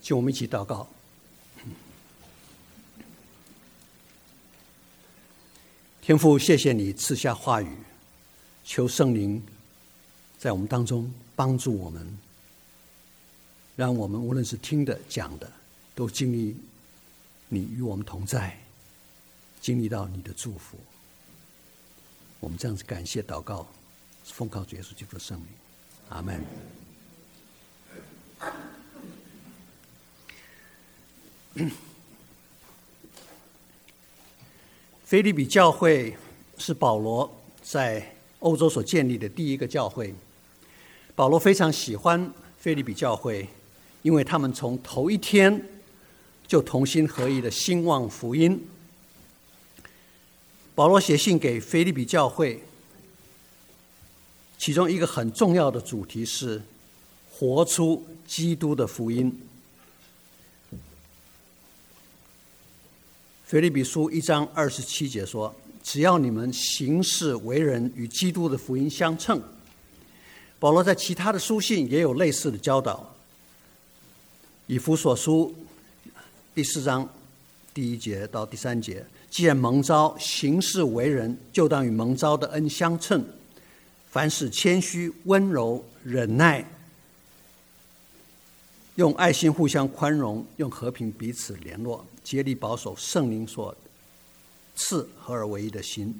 请我们一起祷告。天父，谢谢你赐下话语，求圣灵在我们当中帮助我们，让我们无论是听的讲的，都经历你与我们同在，经历到你的祝福。我们这样子感谢祷告，奉靠主耶稣基督的圣名，阿们。腓立比教会是保罗在欧洲所建立的第一个教会。保罗非常喜欢腓立比教会，因为他们从头一天就同心合意的兴旺福音。保罗写信给腓立比教会，其中一个很重要的主题是活出基督的福音。腓立比书1章27节说，只要你们行事为人与基督的福音相称。保罗在其他的书信也有类似的教导。以弗所书第4章第1节到第3节，既然蒙召行事为人，就当与蒙召的恩相称，凡事谦虚温柔忍耐，用爱心互相宽容，用和平彼此联络，竭力保守圣灵所赐合而为一的心。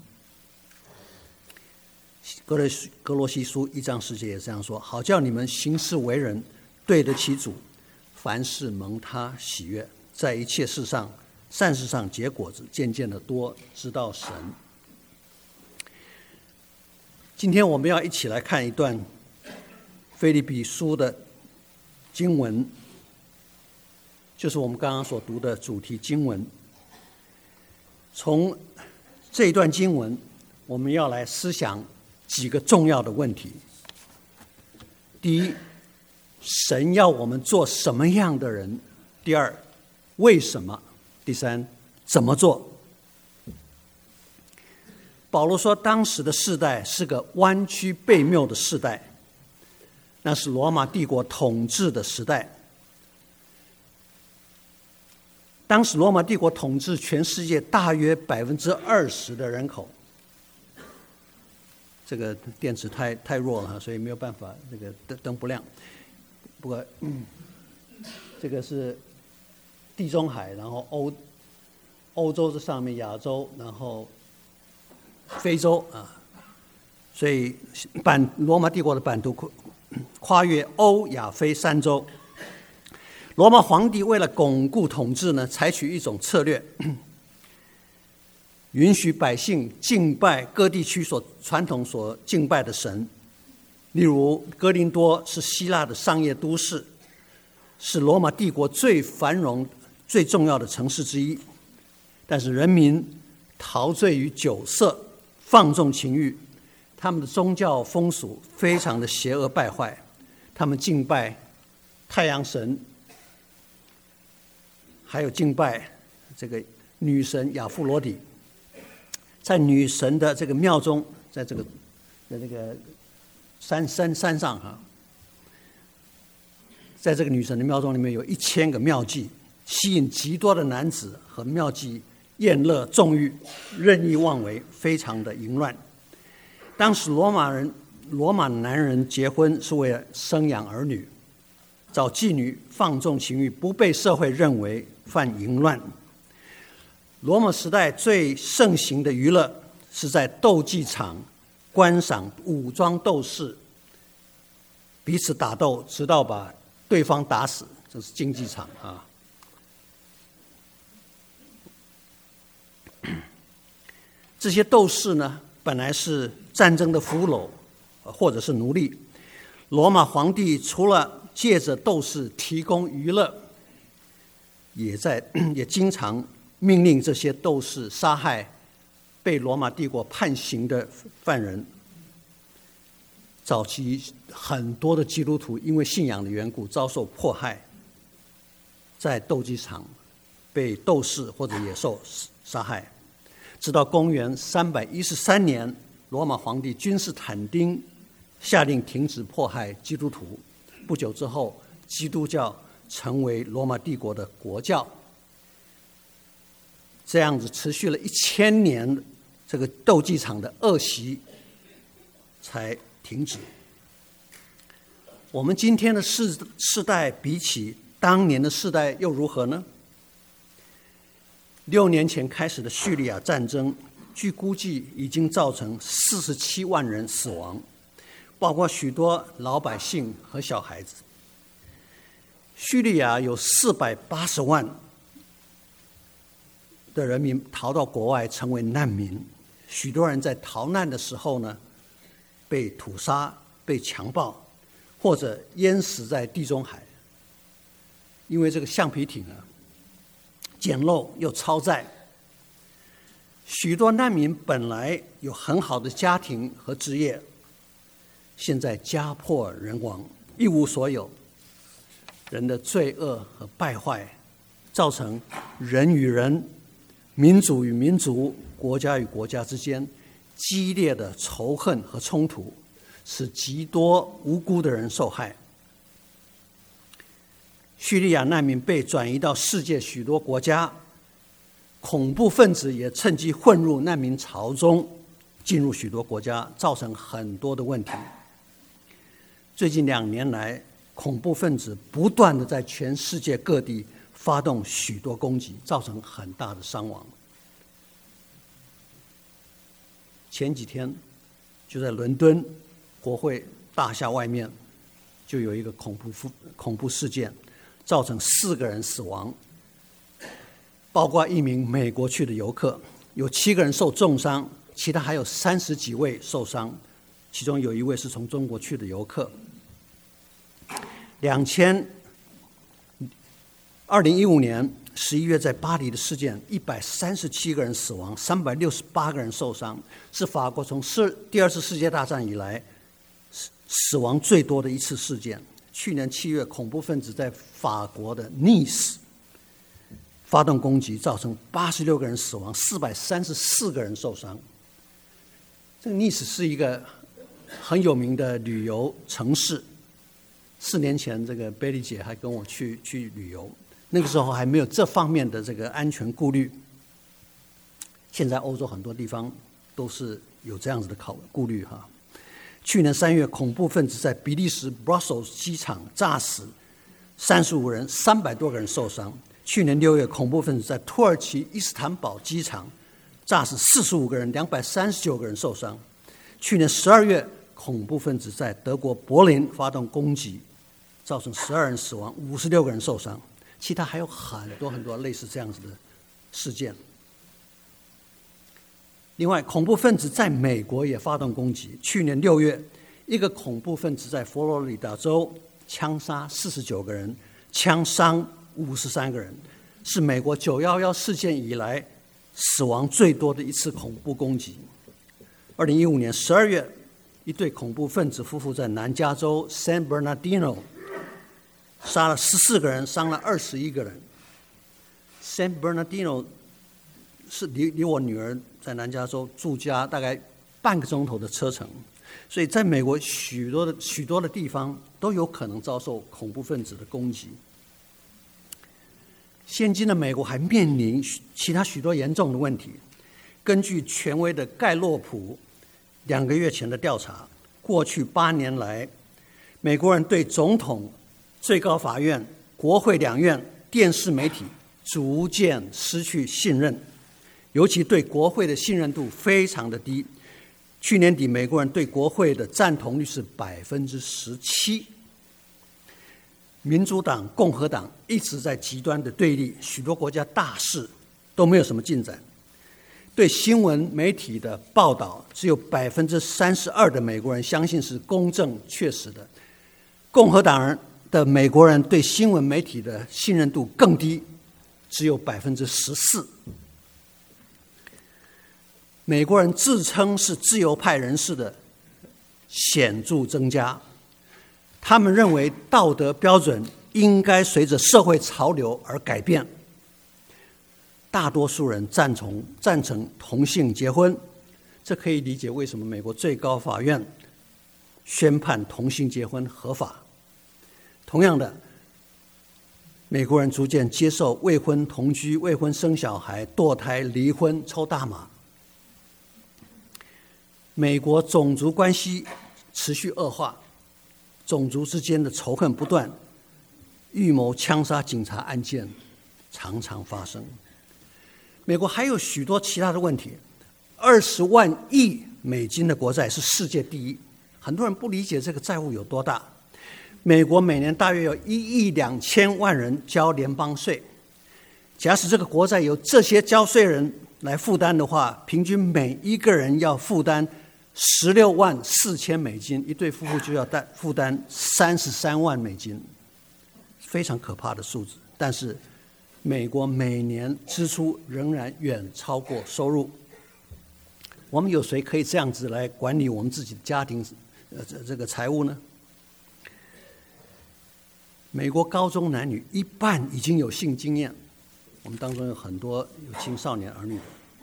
哥罗西书1章10节也这样说，好叫你们行事为人对得起主，凡事蒙他喜悦，在一切事上善事上结果子，渐渐的多知道神。今天我们要一起来看一段腓立比书的经文，就是我们刚刚所读的主题经文。从这一段经文，我们要来思想几个重要的问题。第一，神要我们做什么样的人？第二，为什么？第三，怎么做？保罗说，当时的世代是个弯曲悖谬的世代，那是罗马帝国统治的时代。当时罗马帝国统治全世界大约20%的人口。这个电池太弱了，所以没有办法，这个灯不亮。不过，这个是地中海，然后欧洲这上面，亚洲，然后非洲啊，所以罗马帝国的版图跨越欧亚非3洲。罗马皇帝为了巩固统治呢，采取一种策略，允许百姓敬拜各地区传统所敬拜的神。例如，哥林多是希腊的商业都市，是罗马帝国最繁荣、最重要的城市之一。但是人民陶醉于酒色，放纵情欲，他们的宗教风俗非常的邪恶败坏。他们敬拜太阳神，还有敬拜这个女神亚弗罗底。在女神的这个庙中，在这个山上哈，在这个女神的庙中里面有1000个庙妓，吸引极多的男子和庙妓宴乐纵欲，任意妄为，非常的淫乱。当时罗马男人结婚是为了生养儿女，找妓女放纵情欲，不被社会认为犯淫乱。罗马时代最盛行的娱乐是在斗技场观赏武装斗士彼此打斗，直到把对方打死，这是竞技场啊。这些斗士呢，本来是战争的俘虏或者是奴隶。罗马皇帝除了借着斗士提供娱乐，也经常命令这些斗士杀害被罗马帝国判刑的犯人。早期很多的基督徒因为信仰的缘故遭受迫害，在斗鸡场被斗士或者野兽杀害。直到公元313年，罗马皇帝君士坦丁下令停止迫害基督徒。不久之后，基督教成为罗马帝国的国教。这样子持续了1000年，这个斗鸡场的恶习才停止。我们今天的世代比起当年的世代又如何呢？6年前开始的叙利亚战争，据估计已经造成47万人死亡，包括许多老百姓和小孩子。叙利亚有480万的人民逃到国外成为难民，许多人在逃难的时候呢，被屠杀、被强暴，或者淹死在地中海。因为这个橡皮艇简陋又超载，许多难民本来有很好的家庭和职业，现在家破人亡，一无所有。人的罪恶和败坏，造成人与人、民族与民族、国家与国家之间激烈的仇恨和冲突，使极多无辜的人受害。叙利亚难民被转移到世界许多国家，恐怖分子也趁机混入难民潮中，进入许多国家，造成很多的问题。最近2年来，恐怖分子不断的在全世界各地发动许多攻击，造成很大的伤亡。前几天就在伦敦国会大厦外面就有一个恐怖事件，造成4个人死亡，包括1名美国去的游客，有7个人受重伤，其他还有30几位受伤，其中有1位是从中国去的游客。2015年11月在巴黎的事件，137个人死亡，368个人受伤，是法国从第2次世界大战以来死亡最多的一次事件。去年7月，恐怖分子在法国的尼斯发动攻击，造成86个人死亡，434个人受伤。这个尼斯是一个很有名的旅游城市。4年前，这个贝莉姐还跟我去旅游，那个时候还没有这方面的这个安全顾虑。现在欧洲很多地方都是有这样子的顾虑哈。去年3月，恐怖分子在比利时 Brussels 机场炸死35人，300多个人受伤。去年6月，恐怖分子在土耳其伊斯坦堡机场炸死45个人，239个人受伤。去年12月，恐怖分子在德国柏林发动攻击，造成12人死亡，56个人受伤。其他还有很多很多类似这样子的事件。另外，恐怖分子在美国也发动攻击。去年6月，一个恐怖分子在佛罗里达州枪杀49个人，枪伤53个人，是美国911事件以来死亡最多的一次恐怖攻击。2015年12月，一对恐怖分子夫妇在南加州 San Bernardino 杀了14个人，伤了21个人。San Bernardino 是离我女儿在南加州住家大概半个钟头的车程，所以在美国许多的地方都有可能遭受恐怖分子的攻击。现今的美国还面临其他许多严重的问题。根据权威的盖洛普2个月前的调查，过去8年来，美国人对总统、最高法院、国会2院、电视媒体逐渐失去信任，尤其对国会的信任度非常的低。去年底，美国人对国会的赞同率是17%。民主党、共和党一直在极端的对立，许多国家大事都没有什么进展。对新闻媒体的报道，只有32%的美国人相信是公正确实的。共和党人的美国人对新闻媒体的信任度更低，只有14%。美国人自称是自由派人士的显著增加，他们认为道德标准应该随着社会潮流而改变。大多数人赞成同性结婚，这可以理解为什么美国最高法院宣判同性结婚合法。同样的， 美国人逐渐接受未婚同居、未婚生小孩、堕胎、离婚、抽大麻。美国种族关系持续恶化，种族之间的仇恨不断，预谋枪杀警察案件常常发生。美国还有许多其他的问题，20万亿美金的国债是世界第一，很多人不理解这个债务有多大。美国每年大约有1亿2千万人交联邦税，假使这个国债由这些交税人来负担的话，平均每一个人要负担16万4千美金，一对夫妇就要负担33万美金，非常可怕的数字。但是美国每年支出仍然远超过收入。我们有谁可以这样子来管理我们自己的家庭这个财务呢？美国高中男女一半已经有性经验，我们当中有很多有青少年儿女的。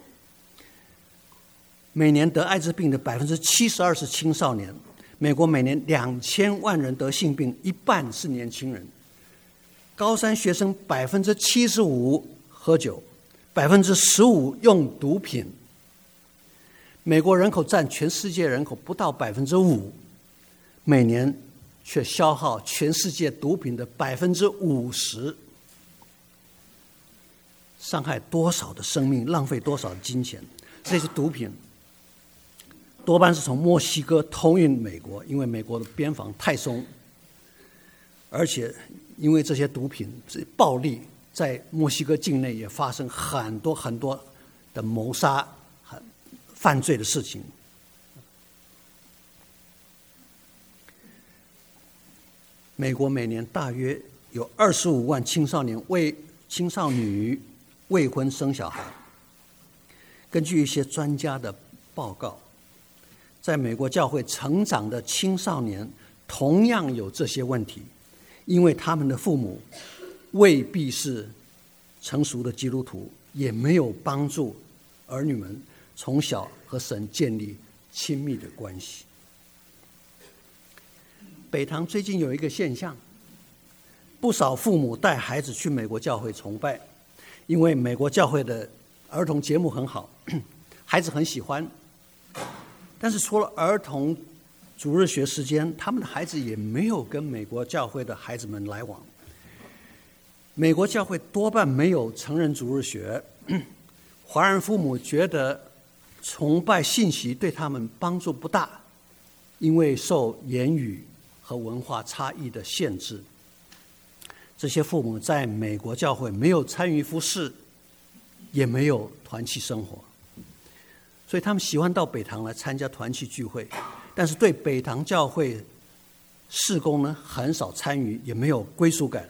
每年得艾滋病的72%是青少年，美国每年2000万人得性病，一半是年轻人。高三学生75%喝酒，15%用毒品。美国人口占全世界人口不到5%，每年却消耗全世界毒品的50%，伤害多少的生命，浪费多少的金钱。这些毒品多半是从墨西哥偷运美国，因为美国的边防太松，而且因为这些毒品暴力，在墨西哥境内也发生很多很多的谋杀、犯罪的事情。美国每年大约有25万青少女未婚生小孩。根据一些专家的报告，在美国教会成长的青少年同样有这些问题，因为他们的父母未必是成熟的基督徒，也没有帮助儿女们从小和神建立亲密的关系。北堂最近有一个现象，不少父母带孩子去美国教会崇拜，因为美国教会的儿童节目很好，孩子很喜欢。但是除了儿童主日学时间，他们的孩子也没有跟美国教会的孩子们来往。美国教会多半没有成人主日学，华人父母觉得崇拜信息对他们帮助不大，因为受言语和文化差异的限制。这些父母在美国教会没有参与服事，也没有团契生活，所以他们喜欢到北堂来参加团契聚会，但是对北堂教会事工呢很少参与，也没有归属感。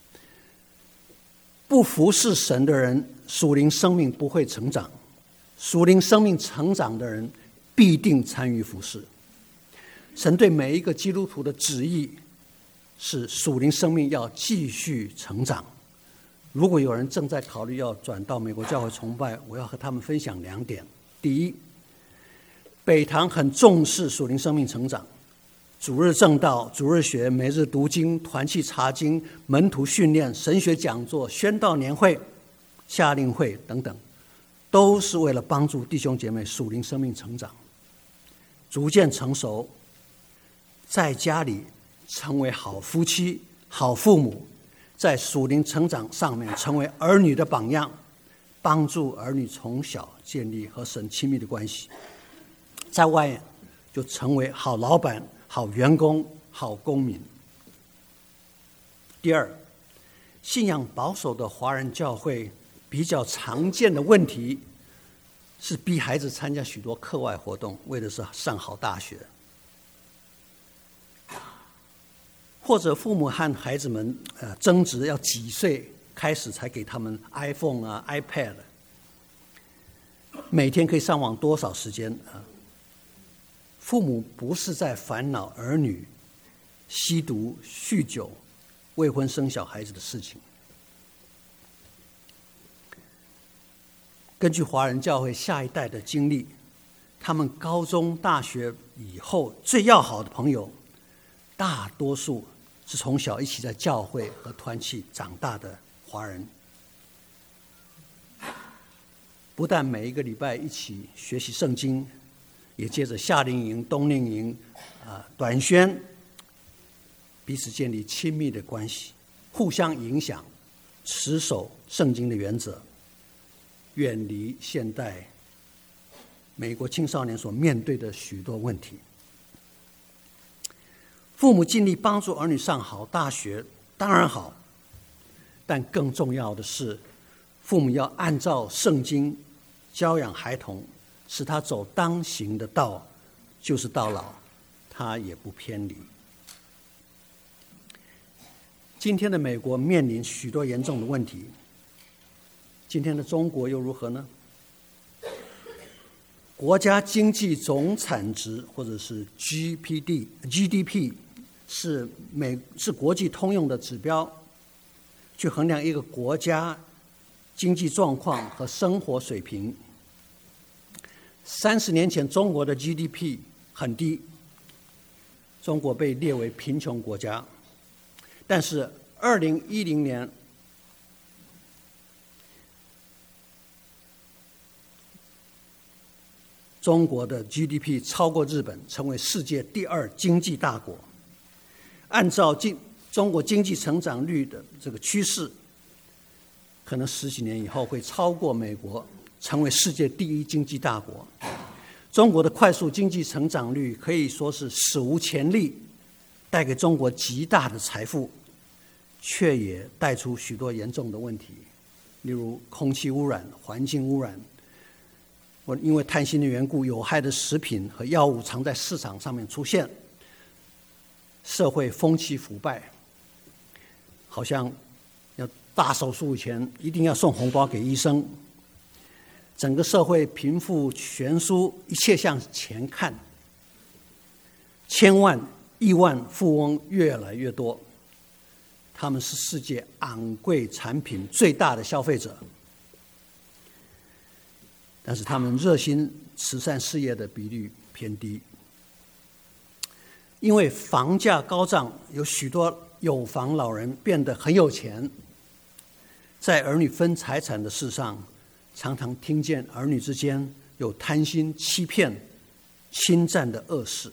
不服侍神的人，属灵生命不会成长；属灵生命成长的人，必定参与服侍。神对每一个基督徒的旨意是属灵生命要继续成长。如果有人正在考虑要转到美国教会崇拜，我要和他们分享2点。第一，北堂很重视属灵生命成长，主日正道、主日学、每日读经、团契查经、门徒训练、神学讲座、宣道年会、夏令会等等，都是为了帮助弟兄姐妹属灵生命成长，逐渐成熟，在家里成为好夫妻、好父母，在属灵成长上面成为儿女的榜样，帮助儿女从小建立和神亲密的关系。在外就成为好老板、好员工、好公民。第二，信仰保守的华人教会比较常见的问题是逼孩子参加许多课外活动，为的是上好大学。或者父母和孩子们争执要几岁开始才给他们 iPhone 啊 iPad， 每天可以上网多少时间啊？父母不是在烦恼儿女吸毒、酗酒、未婚生小孩子的事情。根据华人教会下一代的经历，他们高中、大学以后最要好的朋友，大多数是从小一起在教会和团契长大的华人。不但每一个礼拜一起学习圣经，也借着夏令营、冬令营、短宣，彼此建立亲密的关系，互相影响，持守圣经的原则，远离现代美国青少年所面对的许多问题。父母尽力帮助儿女上好大学，当然好，但更重要的是，父母要按照圣经教养孩童，使他走当行的道，就是到老他也不偏离。今天的美国面临许多严重的问题，今天的中国又如何呢？国家经济总产值或者是 GDP 是国际通用的指标，去衡量一个国家经济状况和生活水平。30年前，中国的 GDP 很低，中国被列为贫穷国家。但是2010年，中国的 GDP 超过日本，成为世界第2经济大国。按照中国经济成长率的这个趋势，可能10几年以后会超过美国，成为世界第1经济大国。中国的快速经济成长率可以说是史无前例，带给中国极大的财富，却也带出许多严重的问题，例如空气污染、环境污染。因为贪心的缘故，有害的食品和药物常在市场上面出现，社会风气腐败，好像要大手术以前一定要送红包给医生，整个社会贫富悬殊，一切向前看，千万亿万富翁越来越多，他们是世界昂贵产品最大的消费者，但是他们热心慈善事业的比率偏低。因为房价高涨，有许多有房老人变得很有钱，在儿女分财产的事上，常常听见儿女之间有贪心、欺骗、侵占的恶事。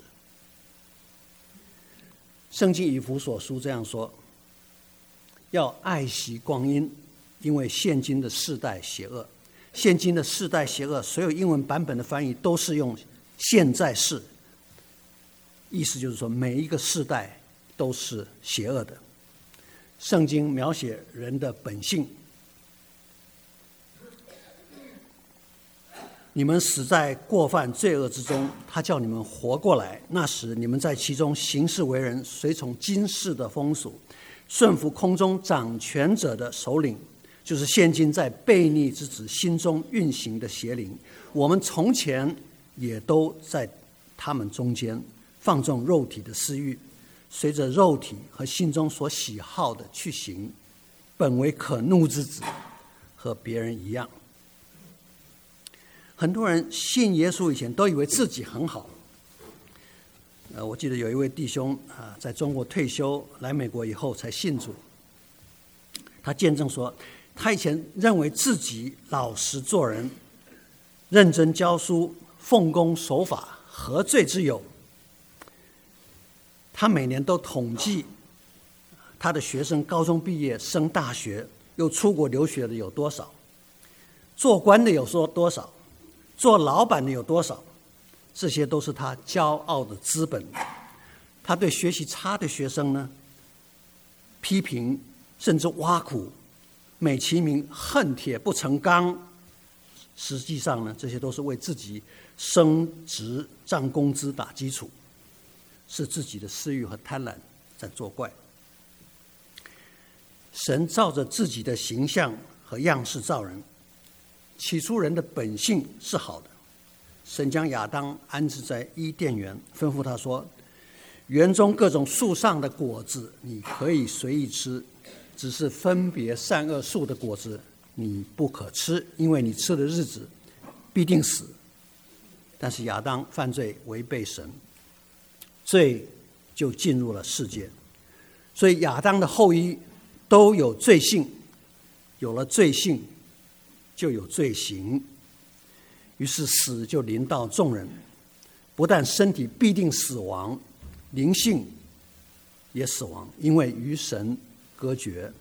圣经以弗所书这样说：要爱惜光阴，因为现今的世代邪恶。现今的世代邪恶，所有英文版本的翻译都是用现在式，意思就是说每一个世代都是邪恶的。圣经描写人的本性，你们死在过犯罪恶之中，他叫你们活过来，那时你们在其中行事为人，随从今世的风俗，顺服空中掌权者的首领，就是现今在悖逆之子心中运行的邪灵。我们从前也都在他们中间，放纵肉体的私欲，随着肉体和心中所喜好的去行，本为可怒之子，和别人一样。很多人信耶稣以前都以为自己很好。我记得有一位弟兄在中国退休，来美国以后才信主。他见证说，他以前认为自己老实做人，认真教书，奉公守法，何罪之有？他每年都统计他的学生高中毕业升大学又出国留学的有多少，做官的有多少，做老板的有多少，这些都是他骄傲的资本。他对学习差的学生呢，批评甚至挖苦，美其名恨铁不成钢，实际上呢，这些都是为自己升职涨工资打基础，是自己的私欲和贪婪在作怪。神照着自己的形象和样式造人，起初人的本性是好的。神将亚当安置在伊甸园，吩咐他说，园中各种树上的果子你可以随意吃，只是分别善恶树的果子你不可吃，因为你吃的日子必定死。但是亚当犯罪违背神，罪就进入了世界， 所以亚当的后裔都有罪性，有了罪性就有罪行，于是死就临到众人，不但身体必定死亡，灵性也死亡，因为与神隔绝。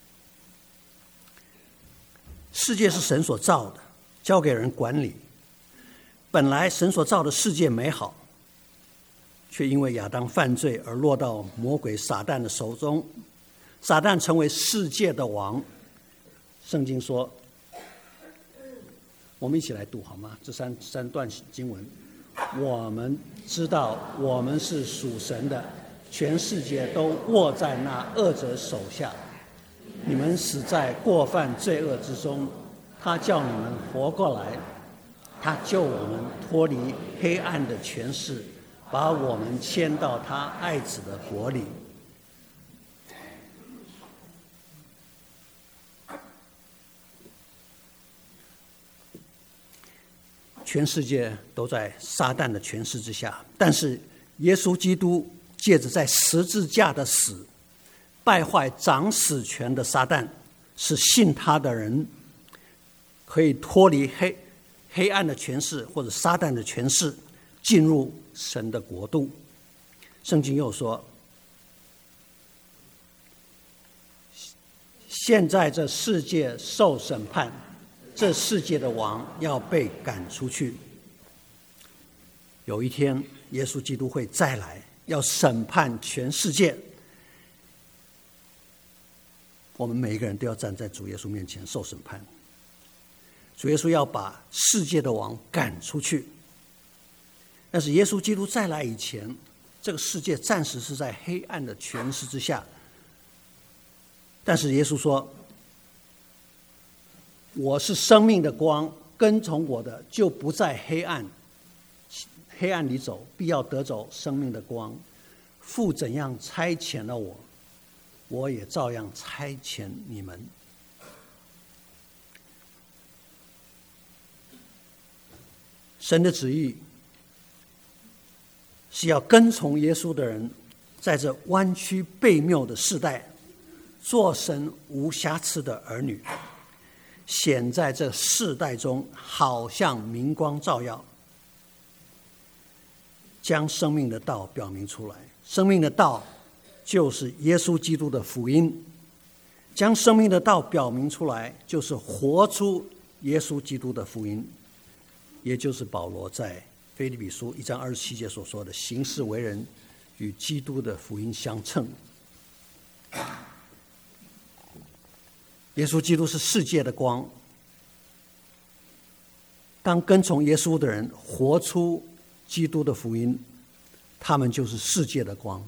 世界是神所造的，交给人管理。本来神所造的世界美好，却因为亚当犯罪而落到魔鬼撒旦的手中，撒旦成为世界的王。圣经说，我们一起来读好吗？这三段经文。我们知道我们是属神的，全世界都握在那恶者手下。你们死在过犯罪恶之中，他叫你们活过来，他救我们脱离黑暗的权势，把我们迁到他爱子的国里。全世界都在撒旦的权势之下，但是耶稣基督借着在十字架的死，败坏掌死权的撒旦，使信他的人可以脱离黑暗的权势或者撒旦的权势，进入神的国度。圣经又说，现在这世界受审判，这世界的王要被赶出去。有一天耶稣基督会再来，要审判全世界，我们每一个人都要站在主耶稣面前受审判。主耶稣要把世界的王赶出去，但是耶稣基督再来以前，这个世界暂时是在黑暗的权势之下。但是耶稣说，我是生命的光，跟从我的就不在黑暗里走，必要得走生命的光。父怎样差遣了我，我也照样差遣你们。神的旨意是要跟从耶稣的人，在这弯曲悖谬的世代，做神无瑕疵的儿女，显在这世代中，好像明光照耀，将生命的道表明出来。生命的道就是耶稣基督的福音，将生命的道表明出来，就是活出耶稣基督的福音，也就是保罗在腓立比书1章27节所说的，行事为人与基督的福音相称。耶稣基督是世界的光，当跟从耶稣的人活出基督的福音，他们就是世界的光。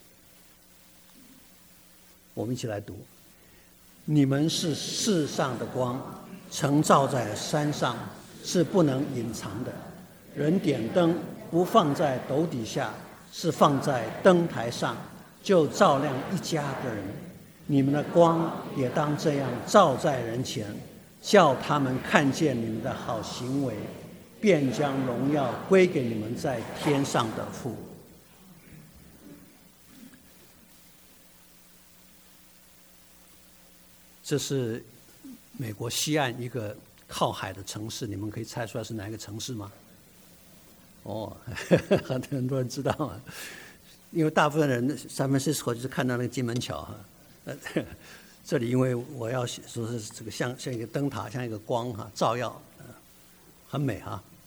我们一起来读，你们是世上的光，曾照在山上，是不能隐藏的。人点灯不放在斗底下，是放在灯台上，就照亮一家的人。你们的光也当这样照在人前，叫他们看见你们的好行为，便将荣耀归给你们在天上的父。这是美国西岸一个靠海的城市，你们可以猜出来是哪一个城市吗？很多人知道啊，因为大部分人San Francisco就是看到那个金门桥这里因为我要说是这个像一个灯塔，像一个光照耀，很美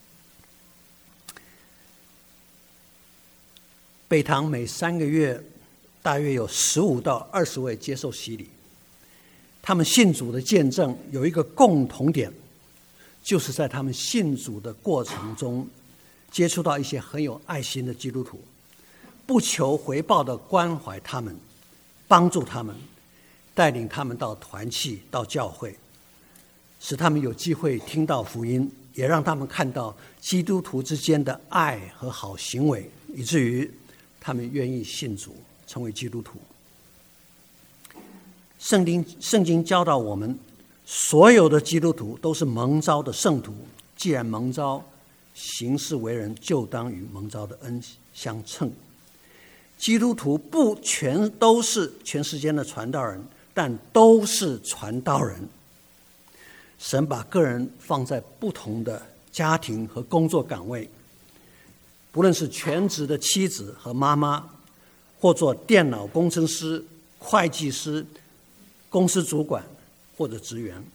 北堂每3个月大约有15到20位接受洗礼，他们信主的见证有一个共同点，就是在他们信主的过程中接触到一些很有爱心的基督徒，不求回报的关怀他们，帮助他们，带领他们到团契，到教会，使他们有机会听到福音，也让他们看到基督徒之间的爱和好行为，以至于他们愿意信主，成为基督徒。圣经教导我们，所有的基督徒都是蒙召的圣徒，既然蒙召，行事为人就当与蒙召的恩相称。 基督徒不全都是全世界的传道人，但都是传道人。神把个人放在不同的家庭和工作岗位，不论是全职的妻子和妈妈，或做电脑工程师、会计师、公司主管或者职员，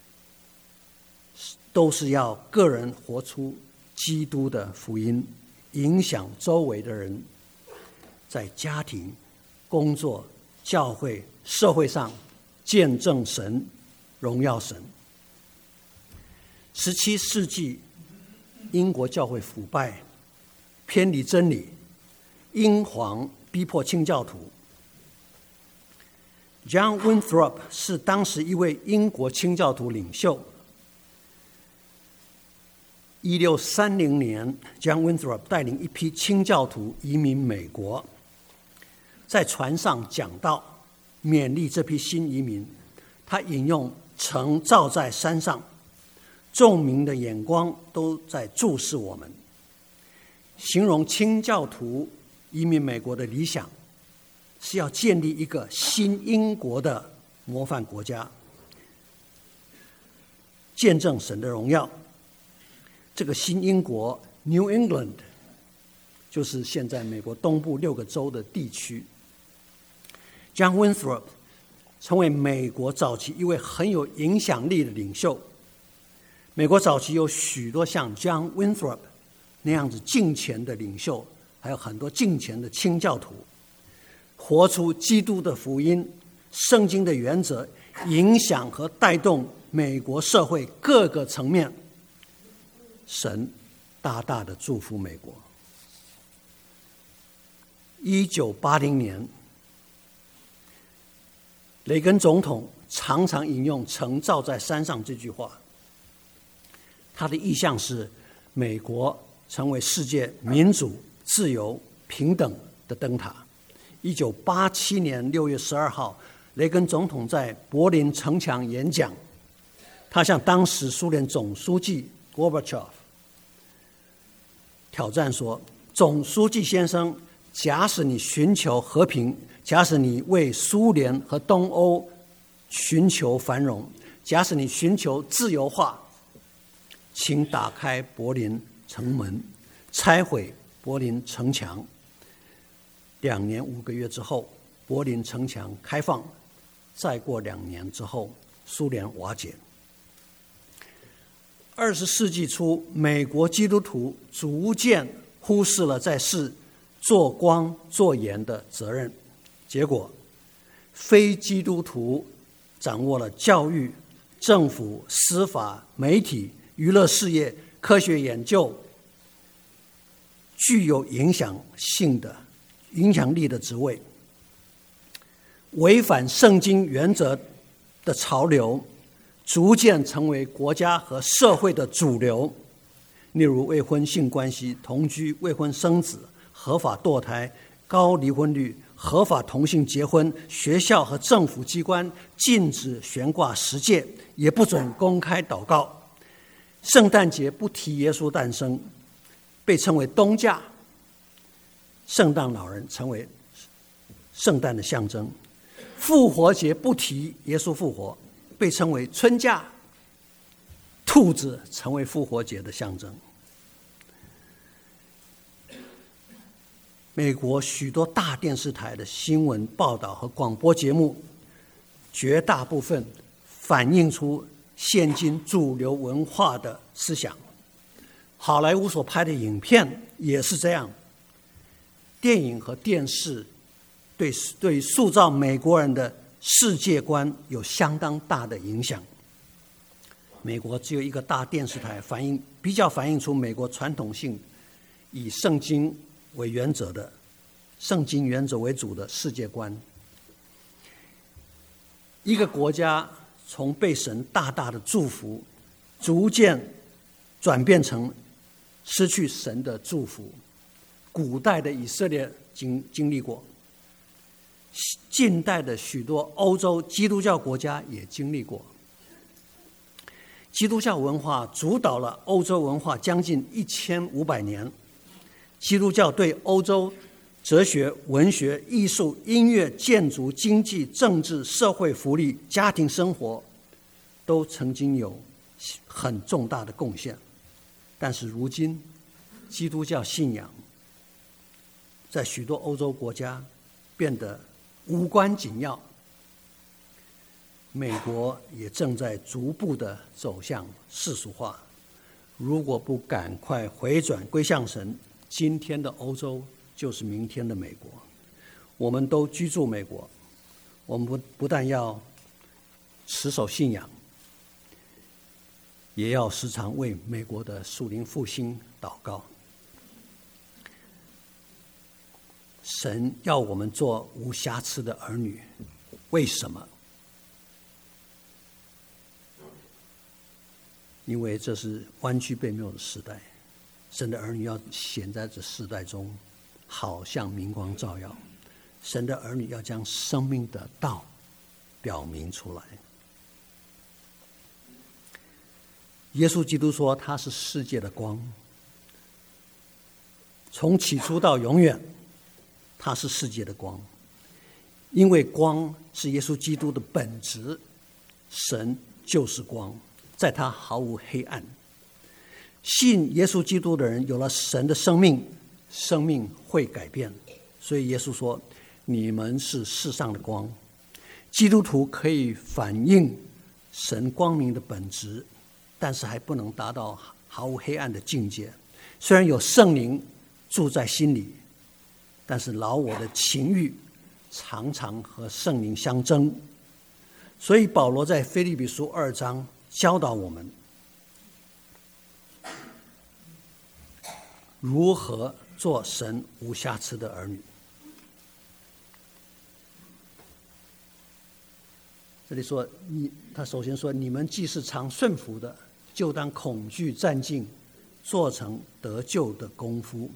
都是要个人活出基督的福音，影响周围的人，在家庭、工作、教会、社会上见证神，荣耀神。17世纪英国教会腐败，偏离真理，英皇逼迫清教徒。John Winthrop 是当时一位英国清教徒领袖。1630年 John Winthrop 带领一批清教徒移民美国，在船上讲道，勉励这批新移民。他引用城造在山上，众民的眼光都在注视我们，形容清教徒移民美国的理想是要建立一个新英国的模范国家，见证神的荣耀。这个新英国 New England 就是现在美国东部6个州的地区。John Winthrop 成为美国早期一位很有影响力的领袖。美国早期有许多像 John Winthrop 那样子敬虔的领袖，还有很多敬虔的清教徒，活出基督的福音、圣经的原则，影响和带动美国社会各个层面。神大大的祝福美国。1980年，雷根总统常常引用城造在山上这句话，他的意向是美国成为世界民主、自由、平等的灯塔。1987年6月12号，雷根总统在柏林城墙演讲，他向当时苏联总书记 Gorbachev 挑战说：总书记先生，假使你寻求和平，假使你为苏联和东欧寻求繁荣，假使你寻求自由化，请打开柏林城门，拆毁柏林城墙。2年5个月之后，柏林城墙开放，再过2年之后，苏联瓦解。20世纪初，美国基督徒逐渐忽视了在世做光做盐的责任，结果非基督徒掌握了教育、政府、司法、媒体、娱乐事业、科学研究具有影响力的职位。违反圣经原则的潮流逐渐成为国家和社会的主流，例如未婚性关系、同居、未婚生子、合法堕胎、高离婚率、合法同性结婚，学校和政府机关禁止悬挂十诫，也不准公开祷告。圣诞节不提耶稣诞生，被称为冬假，圣诞老人成为圣诞的象征。复活节不提耶稣复活，被称为春假，兔子成为复活节的象征。美国许多大电视台的新闻报道和广播节目，绝大部分反映出现今主流文化的思想。好莱坞所拍的影片也是这样。电影和电视对塑造美国人的世界观有相当大的影响。美国只有一个大电视台比较反映出美国传统性以圣经为原则的、圣经原则为主的世界观。一个国家从被神大大的祝福，逐渐转变成失去神的祝福。古代的以色列经历过，近代的许多欧洲基督教国家也经历过。基督教文化主导了欧洲文化将近1500年。基督教对欧洲哲学、文学、艺术、音乐、建筑、经济、政治、社会福利、家庭生活，都曾经有很重大的贡献。但是如今，基督教信仰在许多欧洲国家变得无关紧要，美国也正在逐步的走向世俗化。如果不赶快回转归向神，今天的欧洲就是明天的美国。我们都居住美国，我们不但要持守信仰，也要时常为美国的属灵复兴祷告。神要我们做无瑕疵的儿女，为什么？因为这是弯曲悖谬的时代，神的儿女要显在这世代中，好像明光照耀。神的儿女要将生命的道表明出来。耶稣基督说他是世界的光，从起初到永远，他是世界的光。因为光是耶稣基督的本质，神就是光，在他毫无黑暗。信耶稣基督的人有了神的生命，生命会改变。所以耶稣说，你们是世上的光。基督徒可以反映神光明的本质，但是还不能达到毫无黑暗的境界。虽然有圣灵住在心里，但是老我的情欲常常和圣灵相争。所以保罗在腓立比书2章教导我们如何做神无瑕疵的儿女。这里说，他首先说，你们既是常顺服的，就当恐惧战兢，做成得救的功夫。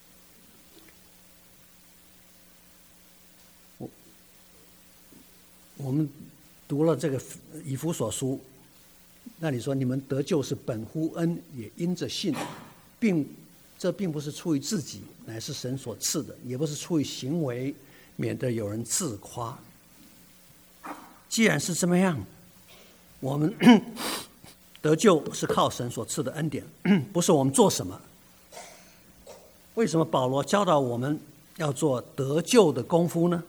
我们读了这个以弗所书，那里说你们得救是本乎恩，也因着信，这并不是出于自己，乃是神所赐的，也不是出于行为，免得有人自夸。既然是这么样，我们得救是靠神所赐的恩典，不是我们做什么。为什么保罗教导我们要做得救的功夫呢？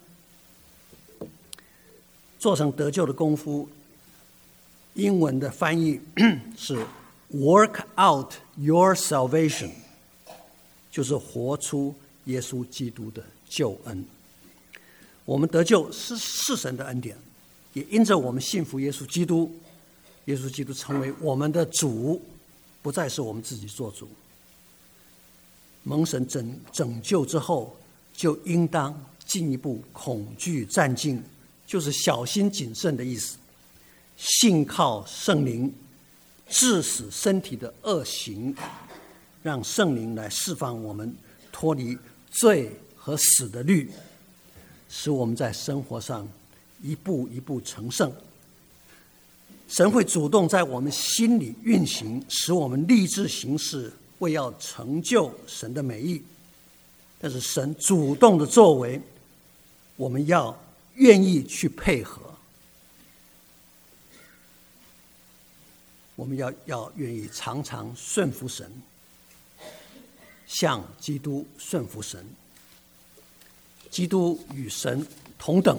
做成得救的功夫，英文的翻译是 work out your salvation， 就是活出耶稣基督的救恩。我们得救是神的恩典，也因着我们信服耶稣基督，耶稣基督成为我们的主，不再是我们自己做主。蒙神拯救之后，就应当进一步恐惧战兢，就是小心谨慎的意思。信靠圣灵，治死身体的恶行，让圣灵来释放我们，脱离罪和死的律，使我们在生活上一步一步成圣。神会主动在我们心里运行，使我们立志行事，为要成就神的美意。但是神主动的作为，我们要愿意去配合，我们要愿意常常顺服神，像基督顺服神。基督与神同等，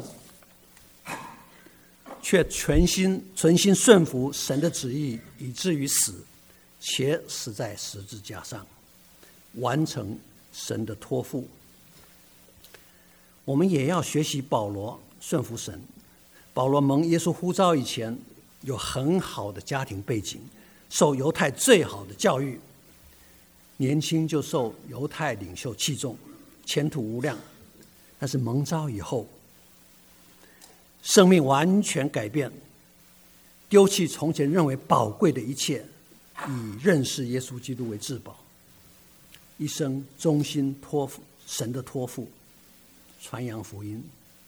却存心顺服神的旨意，以至于死，且死在十字架上，完成神的托付。我们也要学习保罗顺服神。保罗蒙耶稣呼召以前，有很好的家庭背景，受犹太最好的教育，年轻就受犹太领袖器重，前途无量。但是蒙召以后，生命完全改变，丢弃从前认为宝贵的一切，以认识耶稣基督为至宝，一生忠心托付神的托付，传扬福音。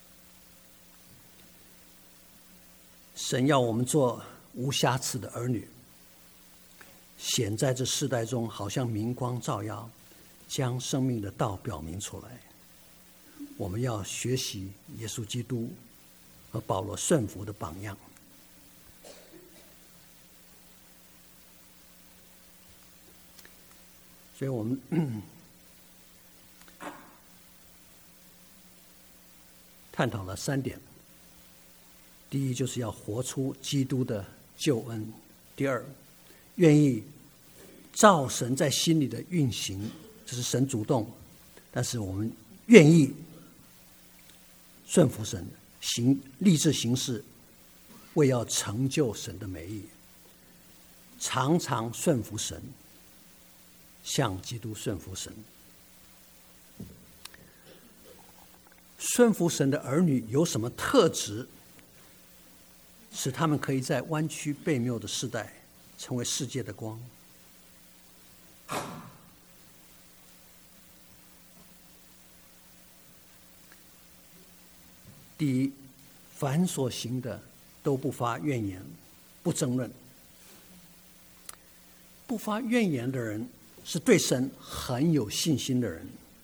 神要我们做无瑕疵的儿女，显在这世代中好像明光照耀，将生命的道表明出来。 我们要学习耶稣基督和保罗顺服的榜样。所以我们探讨了3点。第一，就是要活出基督的救恩；第二，愿意照神在心里的运行，这是神主动，但是我们愿意顺服神，立志行事，为要成就神的美意，常常顺服神，向基督顺服神。顺服神的儿女有什么特质，使他们可以在弯曲悖谬的世代成为世界的光？第一，凡所行的都不发怨言，不争论。不发怨言的人是对神很有信心的人。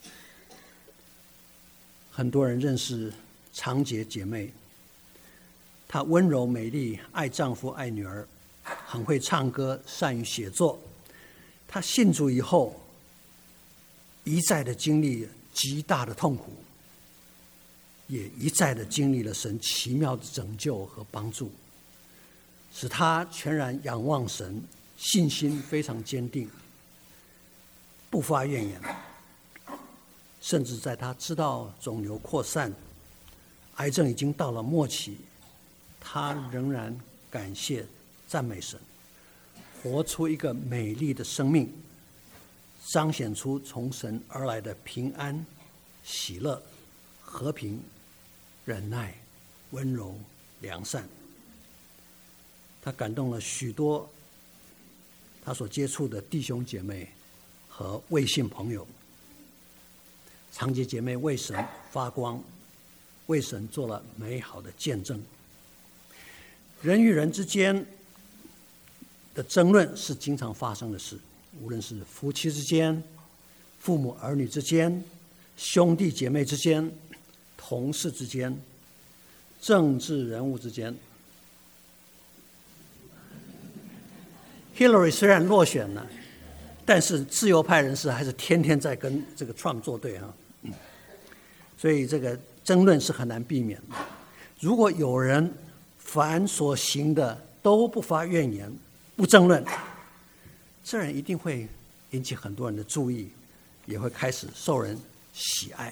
很多人认识长洁姐妹，她温柔美丽，爱丈夫爱女儿，很会唱歌，善于写作。她信主以后，一再的经历极大的痛苦，也一再的经历了神奇妙的拯救和帮助，使她全然仰望神，信心非常坚定，不发怨言。甚至在她知道肿瘤扩散，癌症已经到了末期，她仍然感谢赞美神，活出一个美丽的生命，彰显出从神而来的平安、喜乐、和平、忍耐、温柔、良善。他感动了许多他所接触的弟兄姐妹和未信朋友。长洁姐妹为神发光，为神做了美好的见证。人与人之间的争论是经常发生的事，无论是夫妻之间、父母儿女之间、兄弟姐妹之间、同事之间、政治人物之间。Hillary 虽然落选了，但是自由派人士还是天天在跟这个 Trump 作对啊。所以这个争论是很难避免的。如果有人凡所行的都不发怨言，不争论，这人一定会引起很多人的注意，也会开始受人喜爱。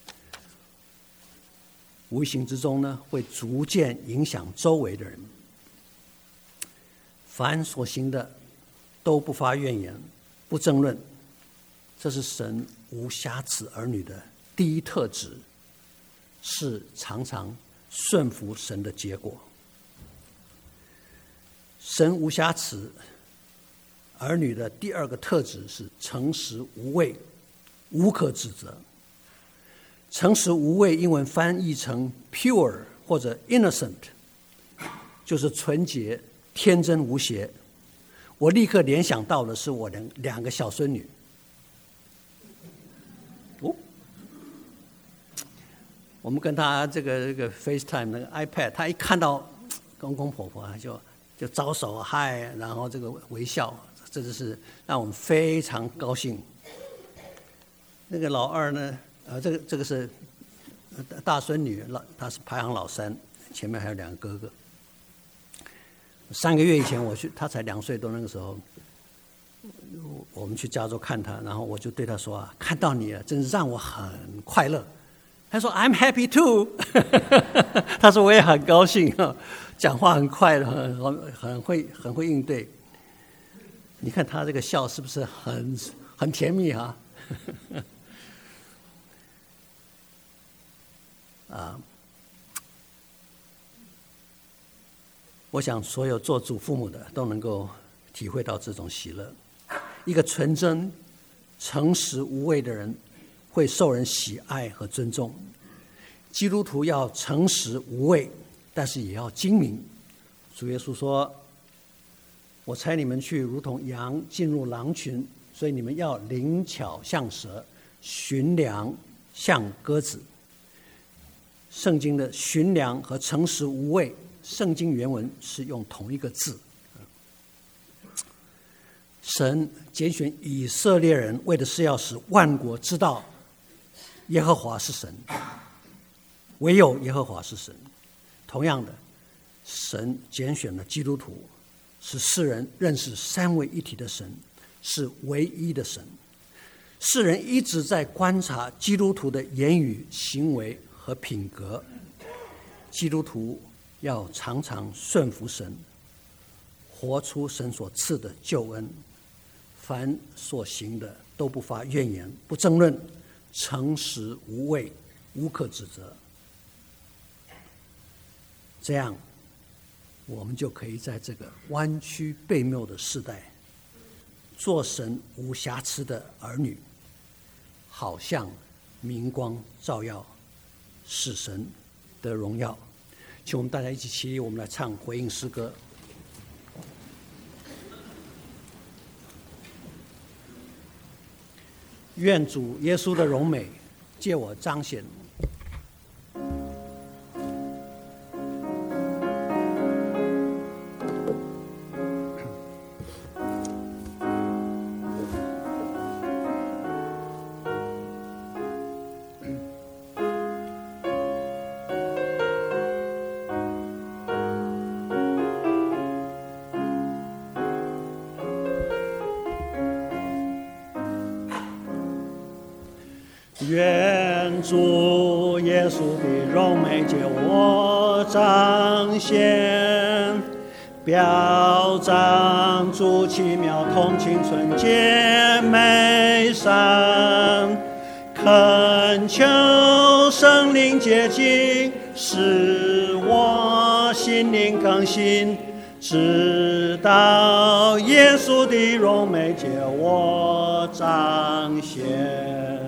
无形之中呢，会逐渐影响周围的人。凡所行的都不发怨言，不争论，这是神无瑕疵儿女的第一特质，是常常顺服神的结果。神无瑕疵儿女的第二个特质是诚实无畏，无可指责。诚实无畏英文翻译成 pure 或者 innocent， 就是纯洁、天真无邪。我立刻联想到的是我两个小孙女。我们跟他这个 FaceTime 那个 iPad， 他一看到公公婆婆就招手嗨，然后这个微笑，这就是让我们非常高兴。那个老二呢，这个是大孙女，她是排行老3，前面还有2个哥哥。3个月以前我去，她才2岁多，那个时候我们去加州看她，然后我就对她说啊，看到你了，真是让我很快乐。她说 I'm happy too 她说我也很高兴，讲话很快的，很会应对。你看她这个笑是不是很甜蜜啊？我想所有做祖父母的都能够体会到这种喜乐。一个纯真、诚实、无畏的人会受人喜爱和尊重。基督徒要诚实无畏，但是也要精明。主耶稣说，我差你们去如同羊进入狼群，所以你们要灵巧像蛇，驯良像鸽子。 圣经的寻良和诚实无畏，圣经原文是用同一个字。神拣选以色列人，为的是要使万国知道耶和华是神，唯有耶和华是神。同样的，神拣选了基督徒，使世人认识三位一体的神是唯一的神。世人一直在观察基督徒的言语、行为和品格。基督徒要常常顺服神，活出神所赐的救恩。凡所行的都不发怨言，不争论，诚实无畏，无可指责。这样，我们就可以在这个弯曲悖谬的时代，做神无瑕疵的儿女，好像明光照耀，使神得荣耀。请我们大家一起起立，我们来唱回应诗歌。愿主耶稣的荣美借我彰显。愿主耶稣的荣美借我彰显，表彰主奇妙同情纯洁美善，恳求圣灵洁净，使我心灵更新，直到耶稣的荣美借我彰显。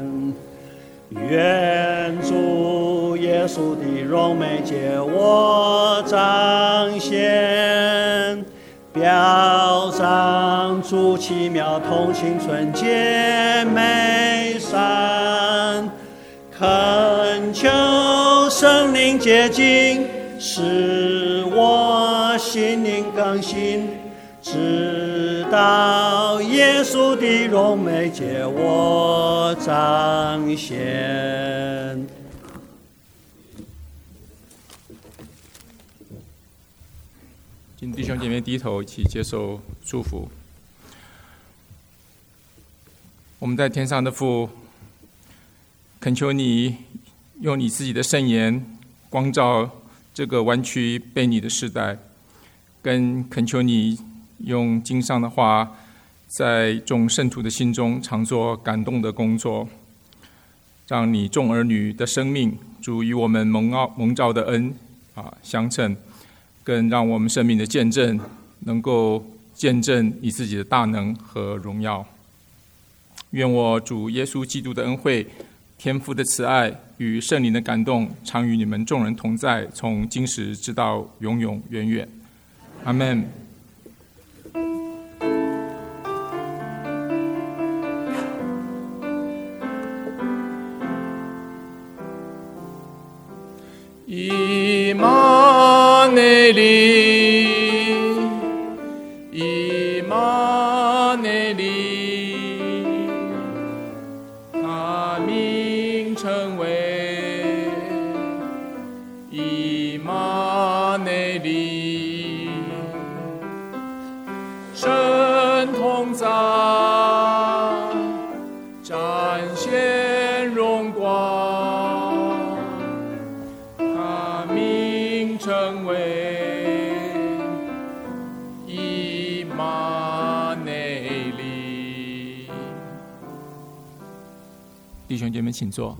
愿主耶稣的荣美借我彰显，表彰主奇妙同情纯洁美善，恳求圣灵洁净，使我心灵更新，直到耶稣的荣美借我彰显。 请弟兄姐妹低头，一起接受祝福。我们在天上的父，恳求你用你自己的圣言光照这个弯曲悖逆的时代，更恳求你用经上的话，在众圣徒的心中常做感动的工作，让你众儿女的生命主与我们蒙召的恩相称，更让我们生命的见证能够见证你自己的大能和荣耀。愿我主耶稣基督的恩惠、天父的慈爱与圣灵的感动常与你们众人同在，从今时直到永永远远。阿们。 以马内利，以马内利，他名称为以马内利，神同在，展现荣光，他名称为以马内利。 弟兄姐妹请坐。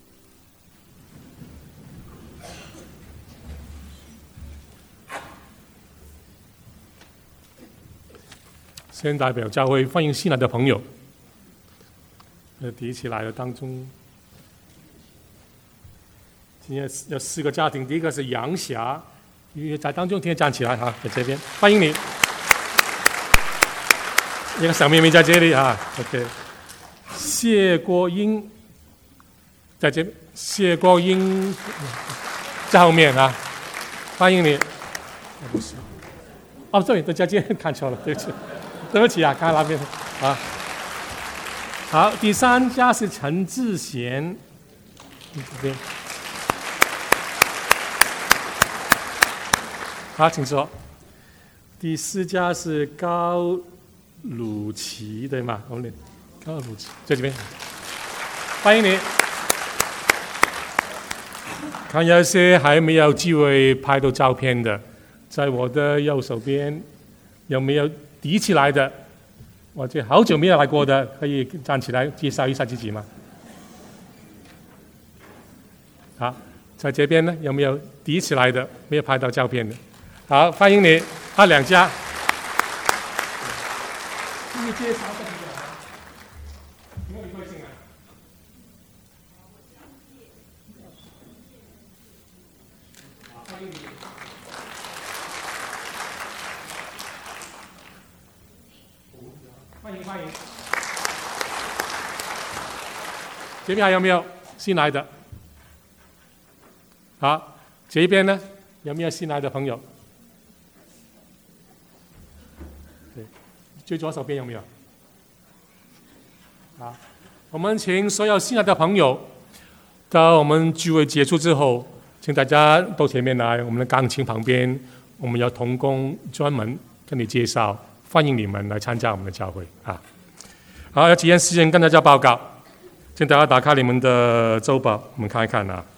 先代表教会欢迎新来的朋友。第一次来的当中，今天有4个家庭，第一个是杨霞，因为在当中，今天站起来哈，在这边欢迎你。一个小妹妹在这里啊 ，OK。谢国英在这边，谢国英。 在后面啊，欢迎你。不是，哦，对，大家今天看错了，对不起啊，看那边啊。好，第3家是陈志贤，这边。好，请说。第4家是高鲁奇，对吗？我们高鲁奇在这边，欢迎你。看有些还没有机会拍到照片的，在我的右手边，有没有提起来的？或者好久没有来过的，可以站起来介绍一下自己吗？好，在这边呢，有没有提起来的没有拍到照片的？好，欢迎你。2家。你介绍这个，没有贵姓啊？好，欢迎你。欢迎。这边还有没有新来的？好，这边呢有没有新来的朋友？对，最左手边有没有？好，我们请所有新来的朋友，到我们聚会结束之后，请大家到前面来，我们的钢琴旁边，我们有同工专门跟你介绍，欢迎你们来参加我们的教会啊。好，有几件事情跟大家报告，请大家打开你们的周报，我们看一看啊。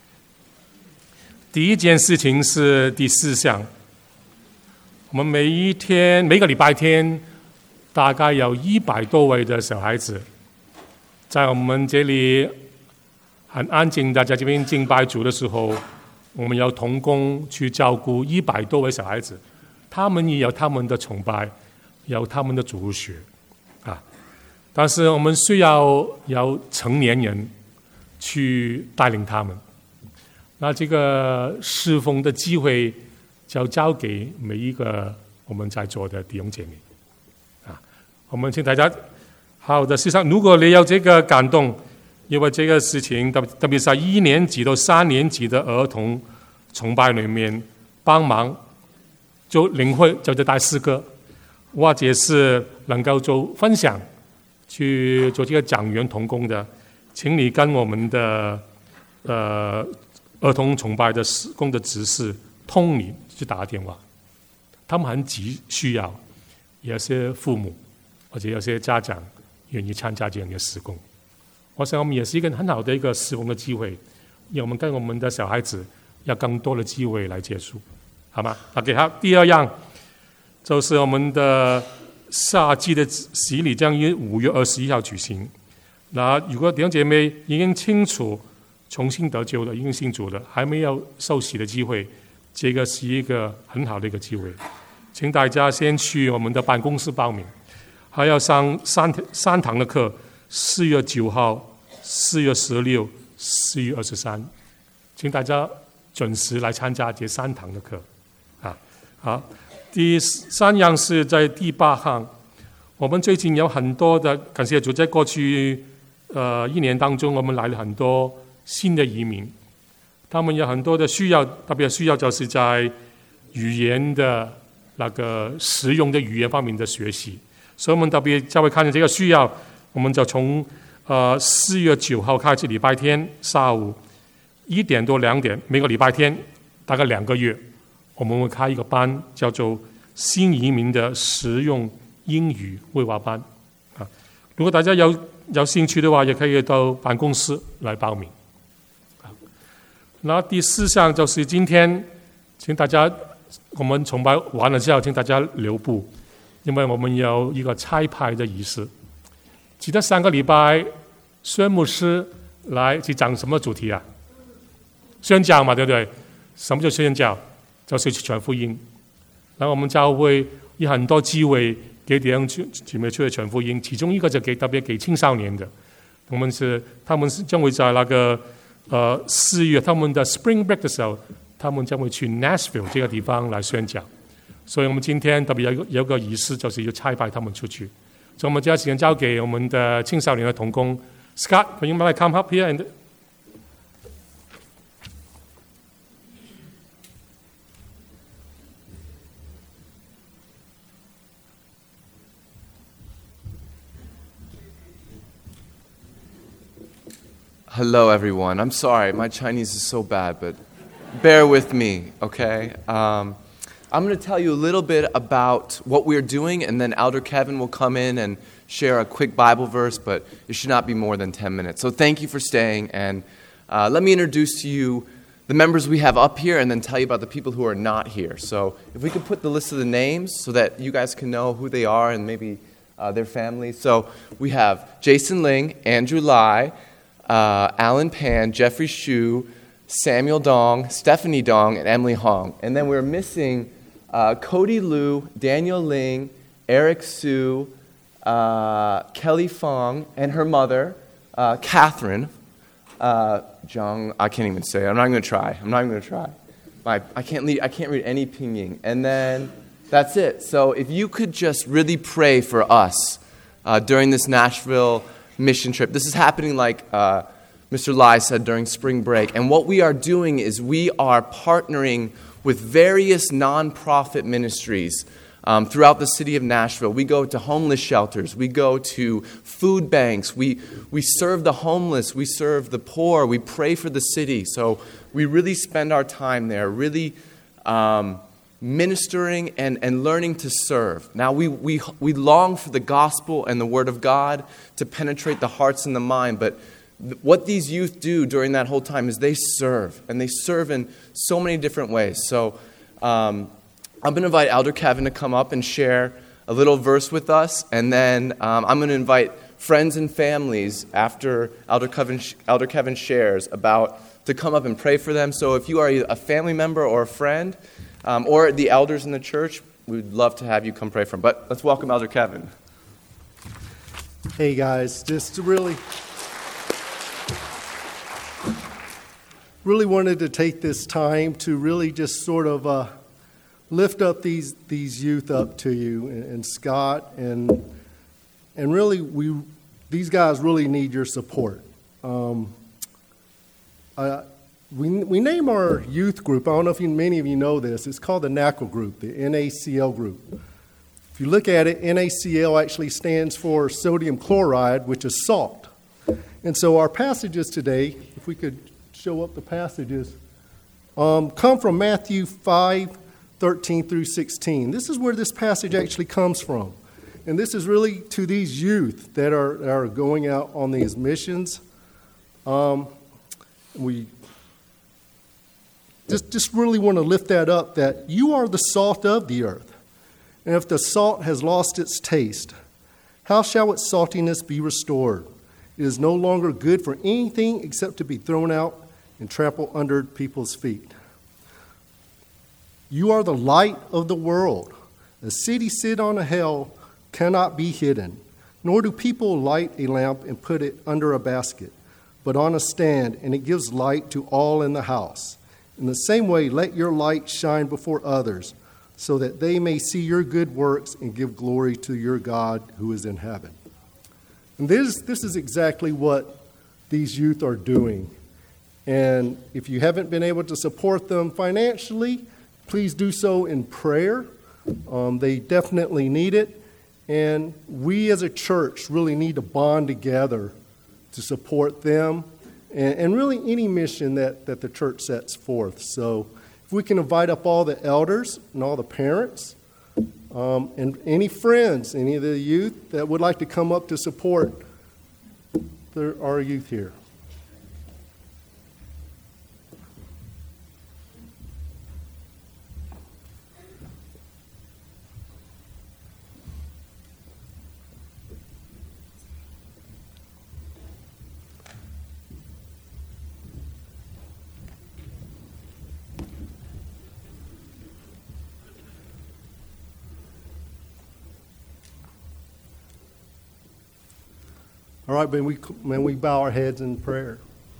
第一件事情是第4项，我们每个礼拜天，大概有100多位的小孩子，在我们这里很安静，大家这边敬拜主的时候，我们有同工去照顾100多位小孩子，他们也有他们的崇拜，有他们的主学啊。但是我们需要有成年人去带领他们，那这个侍奉的机会就交给每一个我们在座的弟兄姐妹啊。我们请大家好的，事实上，如果你有这个感动，因为这个事情，特别是在1年级到3年级的儿童崇拜里面帮忙，就领会就带诗歌，或者是能够做分享，去做这个讲员同工的，请你跟我们的儿童崇拜的事工的执事通你去打电话，他们很急需要，有些父母或者有些家长愿意参加这样的事工。我想我们也是一个很好的一个事工的机会，让我们跟我们的小孩子有更多的机会来接触，好吗？OK，好，第2样就是我们的夏季的洗礼将于5月21号举行。那如果弟兄姐妹已经清楚重新得救的，已经信主的，还没有受洗的机会，这个是一个很好的一个机会，请大家先去我们的办公室报名，还要上3堂的课，4月9号、4月16、4月23，请大家准时来参加这3堂的课啊。好，第3样是在第8项，我们最近有很多的感谢主，在过去1年当中，我们来了很多新的移民，他们有很多的需要，特别需要就是在语言的那个实用的语言方面的学习，所以我们特别教会看见这个需要，我们就从4月9号开始，礼拜天下午1点到2点，每个礼拜天大概2个月，我们会开一个班，叫做新移民的实用英语绘画班啊。如果大家有兴趣的话，也可以到办公室来报名。那第4项就是今天，请大家我们崇拜完了之后，请大家留步，因为我们有一个拆牌的仪式。记得3个礼拜，宣牧师来去讲什么主题啊？宣教嘛，对不对？什么叫宣教？就是去传福音。然后我们教会有很多机会给弟兄姐妹出去传福音，其中一个就特别给青少年的。他们是将会在那个4月他们的 Spring Break 的时候，他们将会去 Nashville 这个地方来宣讲。所以我们今天特别有个仪式，就是要差派他们出去。所以我们将时间交给我们的青少年的同工 Scott， can you come up here and Hello, everyone. I'm sorry, my Chinese is so bad, but bear with me, okay? I'm going to tell you a little bit about what we're doing, and then Elder Kevin will come in and share a quick Bible verse, but it should not be more than 10 minutes. So thank you for staying, and let me introduce to you the members we have up here and then tell you about the people who are not here. So if we could put the list of the names so that you guys can know who they are and maybe their families. So we have Jason Ling, Andrew Lai, Alan Pan, Jeffrey Shu, Samuel Dong, Stephanie Dong, and Emily Hong. And then we're missing Cody Liu, Daniel Ling, Eric Su, Kelly Fong, and her mother, Catherine. Zhang, I can't even say it. I'm not going to try. I can't read any pinyin. And then that's it. So if you could just really pray for us during this Nashville mission trip. This is happening like Mr. Lai said during spring break. And what we are doing is we are partnering with various nonprofit ministries throughout the city of Nashville. We go to homeless shelters. We go to food banks. We serve the homeless. We serve the poor. We pray for the city. So we really spend our time there, really ministering and learning to serve. Now, we long for the gospel and the word of God to penetrate the hearts and the mind, but what these youth do during that whole time is they serve, and they serve in so many different ways. So I'm going to invite Elder Kevin to come up and share a little verse with us, and then I'm going to invite friends and families after Elder Kevin shares to come up and pray for them. So if you are a family member or a friend, or the elders in the church, we'd love to have you come pray for them. But let's welcome Elder Kevin. Hey guys, just really wanted to take this time to really just sort of lift up these youth up to you, and Scott, and really these guys really need your support. We name our youth group, I don't know if many of you know this, it's called the NACL group, the NaCl group. If you look at it, NaCl actually stands for sodium chloride, which is salt. And so our passages today, if we could show up the passages, come from Matthew 5:13 through 16. This is where this passage actually comes from. And this is really to these youth that are going out on these missions. We just really want to lift that up, that you are the salt of the earth. And if the salt has lost its taste, how shall its saltiness be restored? It is no longer good for anything except to be thrown out and trampled under people's feet. You are the light of the world. A city set on a hill cannot be hidden, nor do people light a lamp and put it under a basket, but on a stand, and it gives light to all in the house. In the same way, let your light shine before others, so that they may see your good works and give glory to your God who is in heaven. And this is exactly what these youth are doing. And if you haven't been able to support them financially, please do so in prayer. They definitely need it. And we as a church really need to bond together to support them and really any mission that the church sets forth. So if we can invite up all the elders and all the parents and any friends, any of the youth that would like to come up to support our youth here. All right, may we bow our heads in prayer.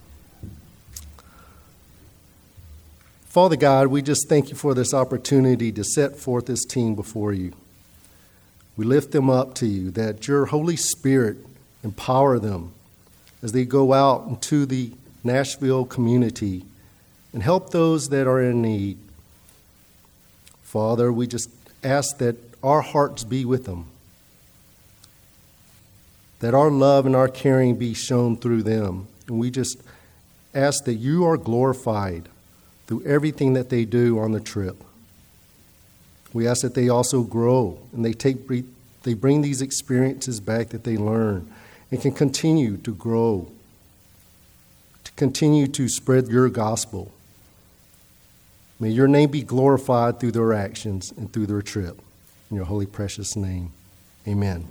Father God, we just thank you for this opportunity to set forth this team before you. We lift them up to you, that your Holy Spirit empower them as they go out into the Nashville community and help those that are in need. Father, we just ask that our hearts be with them, that our love and our caring be shown through them. And we just ask that you are glorified through everything that they do on the trip. We ask that they also grow and they bring these experiences back that they learn and can continue to grow, to continue to spread your gospel. May your name be glorified through their actions and through their trip. In your holy, precious name, amen.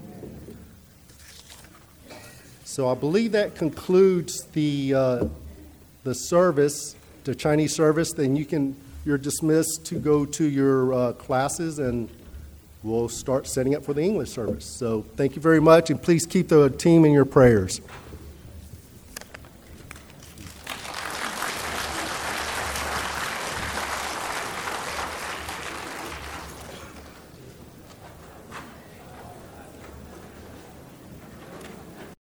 So I believe that concludes the service, the Chinese service. Then you're dismissed to go to your classes, and we'll start setting up for the English service. So thank you very much, and please keep the team in your prayers.